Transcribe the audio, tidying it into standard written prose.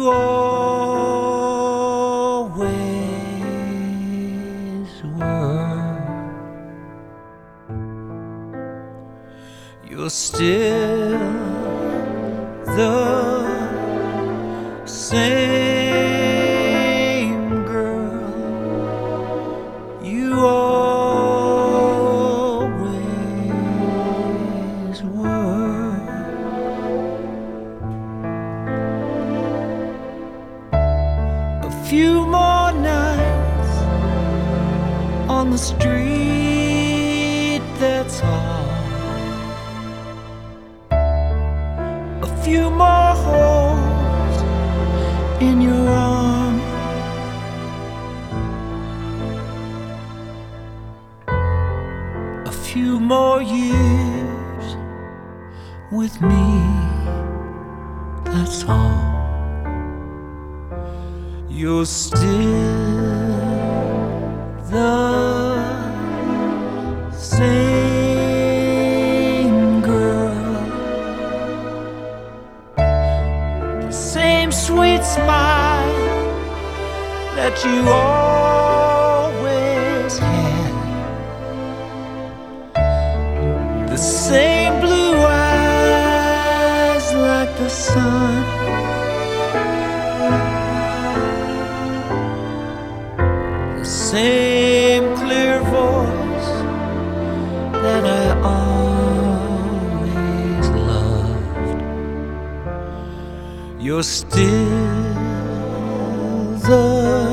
always were. You're still the same girl you always were. A few more nights on the street, that's all. A few more holes in your arm. A few more years with me, that's all. You're still the same girl, the same sweet smile that you always had, the same blue eyes like the sun, the same clear voice that I always loved. You're still the